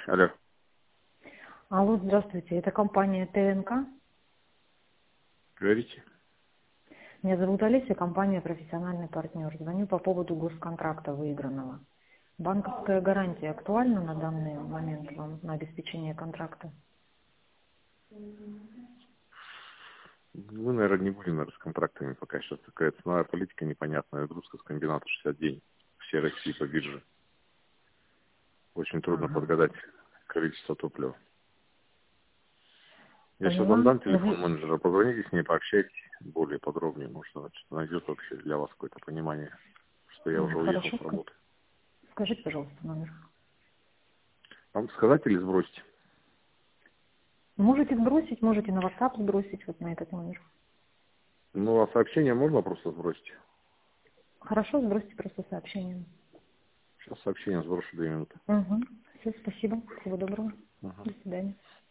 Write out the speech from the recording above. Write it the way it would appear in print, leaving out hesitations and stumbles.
Алло. Алло, здравствуйте. Это компания ТНК. Говорите? Меня зовут Олеся, компания «Профессиональный партнер». Звоню по поводу госконтракта выигранного. Банковская гарантия актуальна на данный момент вам на обеспечение контракта? Мы, наверное, не будем, наверное, с контрактами пока. Сейчас такая ценовая политика непонятная. Грузка с комбината 60 дней. Все России по бирже. Очень трудно Ага. подгадать количество топлива. Я сейчас вам Поняла. дам телефон менеджера, позвоните с ней, пообщайтесь более подробнее. Может, она что-то найдет вообще для вас какое-то понимание, что я уже уехал Хорошо. с работы. Скажите, пожалуйста, номер. Вам сказать или сбросить? Можете сбросить, можете на WhatsApp сбросить вот на этот номер. Ну, а сообщение можно просто сбросить? Хорошо, сбросьте просто сообщение. Сейчас сообщение сброшу 2 минуты. Угу. Все, спасибо. Всего доброго. Ага. До свидания.